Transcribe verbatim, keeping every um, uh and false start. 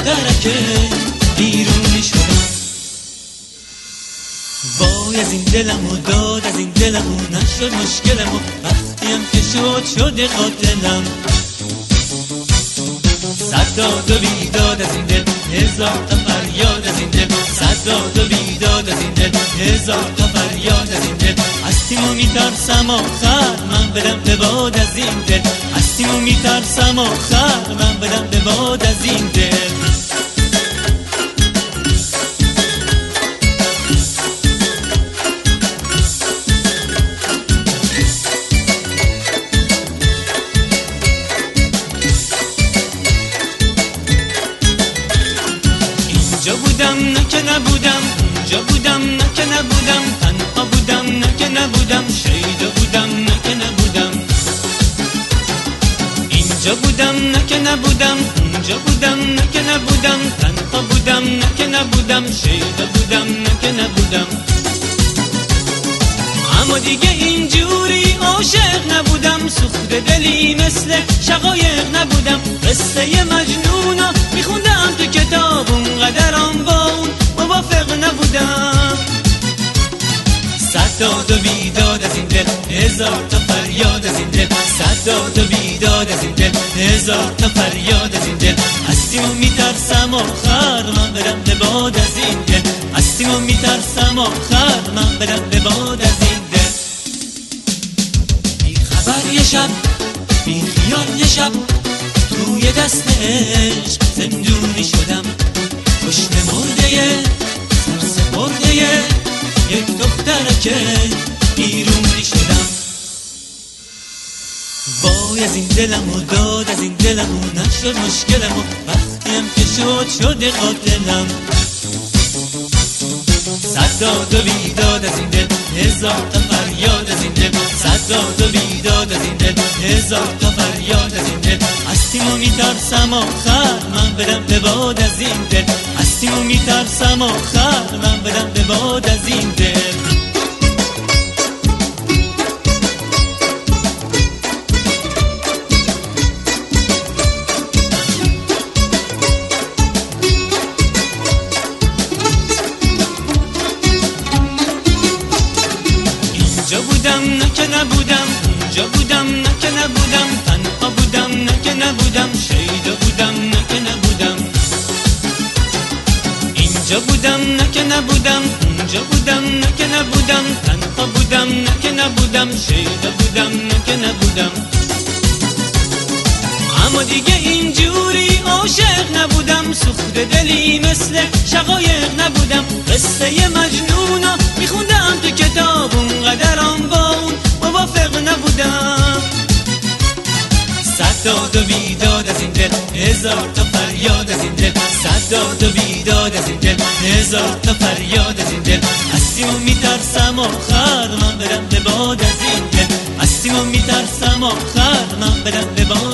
دخترکه بیرونی شدم. وای از این دلم و داد از این دلم و نشد مشکلم و وقتیم که شد شده قاتلم. صد داد و بیداد از این دل، هزار تا فریاد از این دل. صد داد و بیداد از این دل، هزار تا فریاد از این دل. هستیم و میترسم آخر من بدم به باد از این دل. هستیم و میترسم آخر من بدم به باد از این دل. اینجا بودم نه که نبودم، اونجا بودم نه که نبودم، تنها بودم نه که نبودم، شیدا بودم نه که نبودم. اینجا بودم نه که نبودم، اونجا بودم نه که نبودم، تنها بودم نه که نبودم، شیدا بودم نه که نبودم. اما دیگه اینجوری عاشق نبودم، سوخت دلی مثل شقایق نبودم. قصه مجنونا میخوندم تو کتاب، اونقدرم با اون موافق نبودم. صد داد و بیداد از این دل، هزار تا فریاد از این دل. صد داد و بیداد از این دل، هزار تا فریاد از این دل. هستیم و میترسم آخر من برم به باد از این دل. هستیم و میترسم آخر من برم به باد از این دل. بی خبر یه شب، بی خیال یه شب، توی دست عشق زندونی شدم. کشته مرده سرسپرده یک دخترکه بیرونی شدم. وای از این دلم و داد از این دلم و نشد مشکلم و وقتیم که شد شده قاتلم. صد داد و بیداد از این دل، هزار تا فریاد از این دل. صد داد و بیداد از این دل، هزار تا فریاد از این دل. هستیم و میترسم آخر من بدم به باد از این دل. هستیم و میترسم آخر من بدم به باد از این دل. اینجا بودم نه که نبودم، اونجا بودم نه که نبودم، تنها بودم نه که نبودم، شیدا بودم نه که نبودم. اینجا بودم نه که نبودم، اونجا بودم نه که نبودم، تنها بودم نه که نبودم، شیدا بودم نه که نبودم. اما دیگه اینجوری عاشق نبودم، سوخت دلی مثل شقایق نبودم. قصه مجنونا میخوندم تو کتاب، اونقدرم با اون موافق نبودم. صد داد و بیداد از این دل، هزار تا فریاد از این دل. صد داد و بیداد از این دل، هزار تا فریاد از این دل. هستیم و میترسم آخر من برم به باد از این دل. هستیم و میترسم آخر من برم به باد